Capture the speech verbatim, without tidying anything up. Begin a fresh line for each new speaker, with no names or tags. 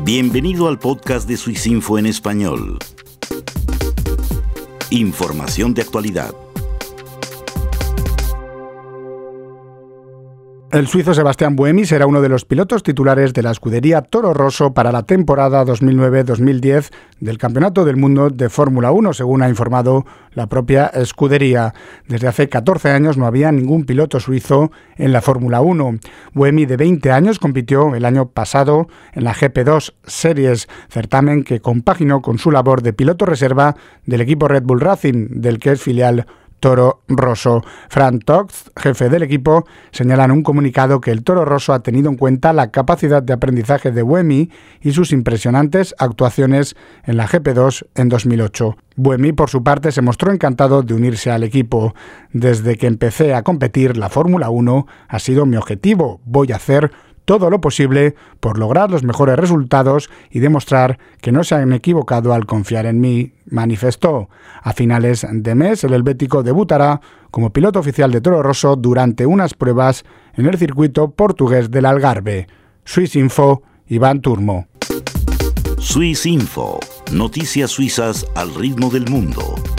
Bienvenido al podcast de Swissinfo en español. Información de actualidad.
El suizo Sebastián Buemi será uno de los pilotos titulares de la escudería Toro Rosso para la temporada dos mil nueve dos mil diez del Campeonato del Mundo de Fórmula uno, según ha informado la propia escudería. Desde hace catorce años no había ningún piloto suizo en la Fórmula uno. Buemi, de veinte años, compitió el año pasado en la G P dos Series, certamen que compaginó con su labor de piloto reserva del equipo Red Bull Racing, del que es filial Toro Rosso. Frank Toxt, jefe del equipo, señala en un comunicado que el Toro Rosso ha tenido en cuenta la capacidad de aprendizaje de Buemi y sus impresionantes actuaciones en la G P dos en dos mil ocho. Buemi, por su parte, se mostró encantado de unirse al equipo. Desde que empecé a competir, la Fórmula uno ha sido mi objetivo. Voy a hacer todo lo posible por lograr los mejores resultados y demostrar que no se han equivocado al confiar en mí, manifestó. A finales de mes, el helvético debutará como piloto oficial de Toro Rosso durante unas pruebas en el circuito portugués del Algarve. Swissinfo, Iván Turmo.
Swissinfo, noticias suizas al ritmo del mundo.